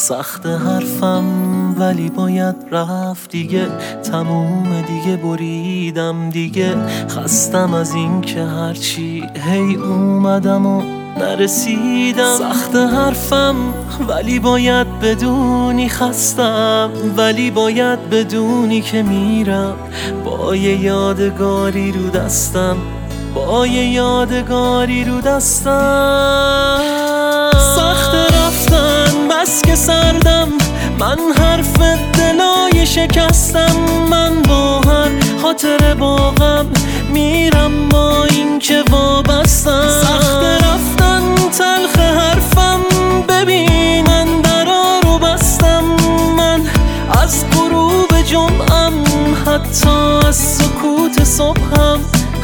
سخت حرفم ولی باید رفت دیگه، تموم دیگه، بریدم دیگه، خستم از این که هرچی هی اومدم و نرسیدم. سخت حرفم ولی باید بدونی خستم، ولی باید بدونی که میرم با یه یادگاری رو دستم، با یه یادگاری رو دستم. سخت رفتن بس که سردم، من حرف دلای شکستم، من با هر خاطر باغم میرم با این که وابستم. سخت رفتن تلخ حرفم، ببین من درا رو بستم، من از غروب جمعم حتی از سکوت صبحم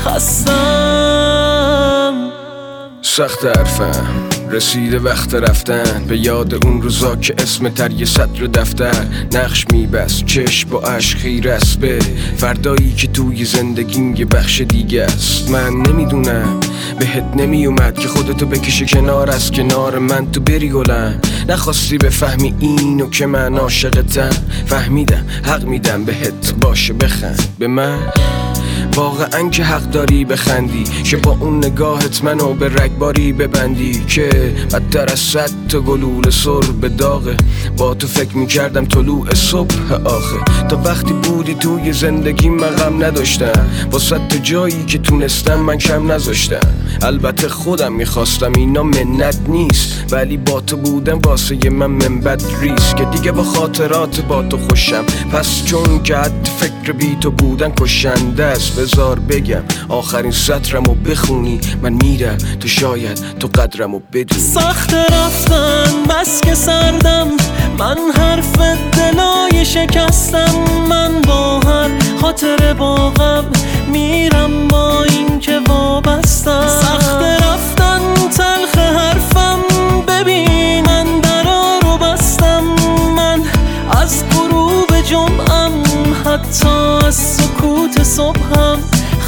خستم. سخت حرفم رسیده وقت رفتن، به یاد اون روزا که اسم تر یه سطر دفتر نقش میبست، چشم با عشق خیره است به فردایی که توی زندگیم یه بخش دیگه است. من نمیدونم بهت نمیومد که خودتو بکشی کنار از کنار من، تو بری گلم نخواستی بفهمی اینو که من عاشقتم. فهمیدم حق میدم بهت، باشه بخند به من، واقعا که حق داری بخندی که با اون نگاهت منو به رگباری ببندی که بدتر از 100 تا گلوله سر به داغه. با تو فکر میکردم طلوع صبح آخه، تا وقتی بودی توی زندگی من غم نداشتم، با 100 تا جایی که تونستم من کم نذاشتم. البته خودم میخواستم اینا منت نیست، ولی با تو بودم واسه من منبت ریست که دیگه با خاطرات با تو خوشم. پس چون که حد فکر بی تو بودن کشنده است، بذار بگم آخرین سطرمو بخونی، من میرم تو شاید تو قدرمو بدونی. سخت رفتن بس که سردم، من حرف دلای شکستم، من با هر خاطر باغم میرم با این که وابستم. سخت رفتن تلخ حرفم، ببین من درا رو بستم، من از غروب جمعم حتی از سکوت صبحم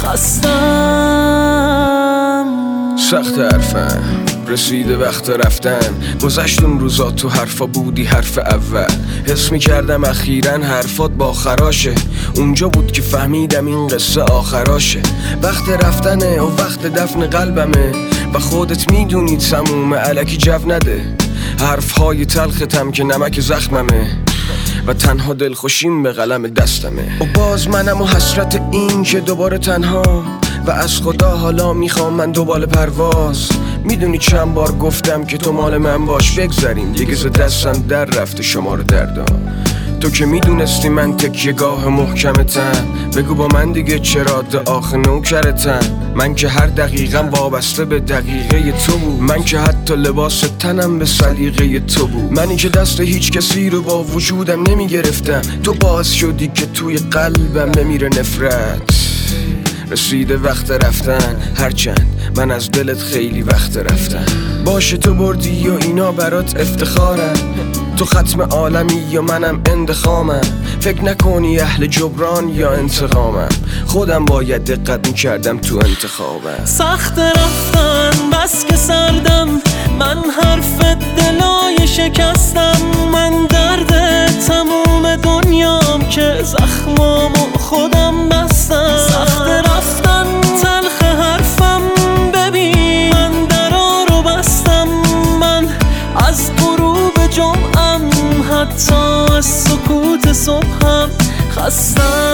خستم. سخت حرفم رسیده وقت رفتن، گذشت اون روزا تو حرفا بودی حرف اول، حس میکردم اخیراً حرفات با خراشه، اونجا بود که فهمیدم این قصه آخراشه. وقت رفتنه و وقت دفن قلبمه و خودت میدونی تمومه، الکی جو نده حرفهای تلختم که نمک زخممه و تنها دلخوشیم به قلم دستمه. و باز منم و حسرت این که دوباره تنها و از خدا حالا میخوام من دوباره پرواز. میدونی چند بار گفتم که تو مال من باش، بگذاریم دیگه ز دستم در رفته شمار دردا. تو که میدونستی من تکیه‌گاه محکمتم، بگو با من دیگه چرا آخه نوکرتم. من که هر دقیقم وابسته به دقیقه تو بود، من که حتی لباس تنم به سلیقه تو بود، منی که دست هیچ کسی رو با وجودم نمیگرفتم، تو باعث شدی که توی قلبم بمیره نفرت. رسیده وقت رفتن، هرچند من از دلت خیلی وقت رفتم. باشه تو بردی و اینا برات افتخارم، تو ختم عالمی یا منم اندخامم. فکر نکنی اهل جبران یا انتقامم، خودم باید دقت میکردم تو انتخابم. سخت رفتن بس که سردم، من حرف دلای شکستم، من درد تموم دنیام که زخمامو خودم بستم. سخت رفتن تلخ حرفم، ببین من درا رو بستم، من از غروب جمعم حتی از سکوت صبحم خستم.